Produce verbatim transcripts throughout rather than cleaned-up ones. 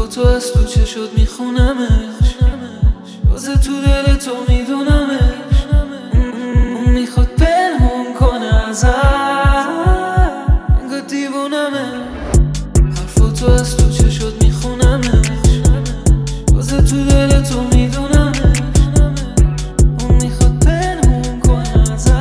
حرفاتو از تو چشات میخونمش، واسه تو دل تو میدونمش. اون میخواد پنهون کنه ازت، انگار دیوونمه. حرفاتو از تو چشات میخونمش، واسه تو دل تو میدونمش. اون میخواد پنهون کنه ازت،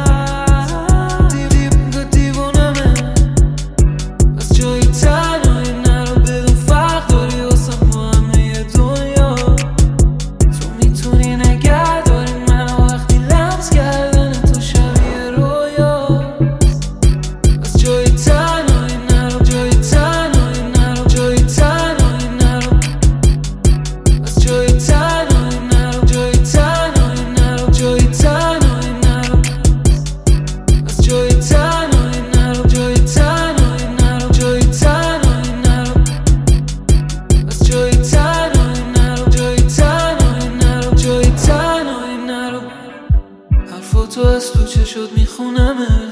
انگار دیوونمه. بس جایی تنهایی نرو، بدون فرق داری واسه ما همه دنیا. تو میتونی نگه داری منو وقتی لمس کردن تو شبیه رویا. بس جایی تنهایی نرو، جایی تنهایی نرو، جایی تنهایی نرو. بس جایی تنهایی نرو، جایی تنهایی نرو، جایی تنهایی نرو. بس جایی تنهایی نرو، جایی تنهایی نرو، جایی تنهایی نرو. بس جایی تنهایی نرو، جایی تنهایی نرو، جایی تنهایی نرو. حرفاتو از تو چشات میخونمش،